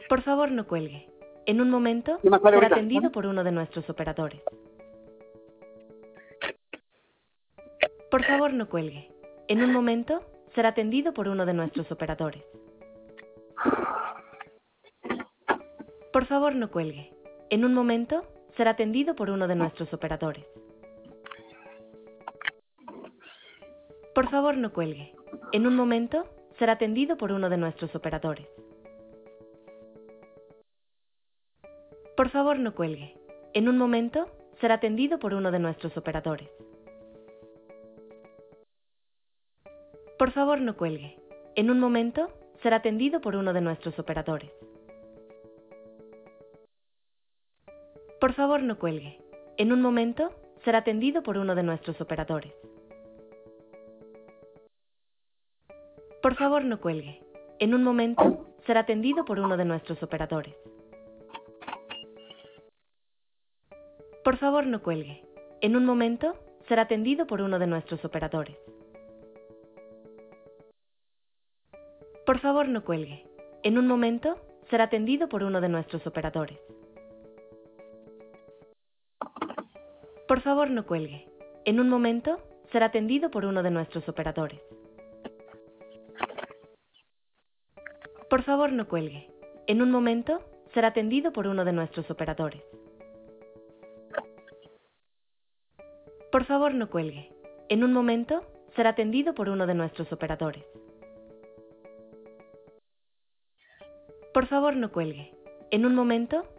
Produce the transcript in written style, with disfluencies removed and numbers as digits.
Por favor, no cuelgue. En un momento ¿Qué más sale será ahorita? atendido por uno de nuestros operadores. Por favor, no cuelgue. En un momento será atendido por uno de nuestros operadores. Por favor, no cuelgue. En un momento será atendido por uno de nuestros operadores. Por favor, no cuelgue. En un momento será atendido por uno de nuestros operadores. Por favor, no cuelgue. En un momento será atendido por uno de nuestros operadores. Por favor, no cuelgue. En un momento será atendido por uno de nuestros operadores. Por favor, no cuelgue. En un momento será atendido por uno de nuestros operadores. Por favor, no cuelgue. En un momento será atendido por uno de nuestros operadores. Por favor, no cuelgue. En un momento será atendido por uno de nuestros operadores. Por favor, no cuelgue. En un momento será atendido por uno de nuestros operadores. Por favor, no cuelgue. En un momento será atendido por uno de nuestros operadores. Por favor, no cuelgue. En un momento será atendido por uno de nuestros operadores. Por favor, no cuelgue. En un momento será atendido por uno de nuestros operadores. Por favor, no cuelgue. En un momento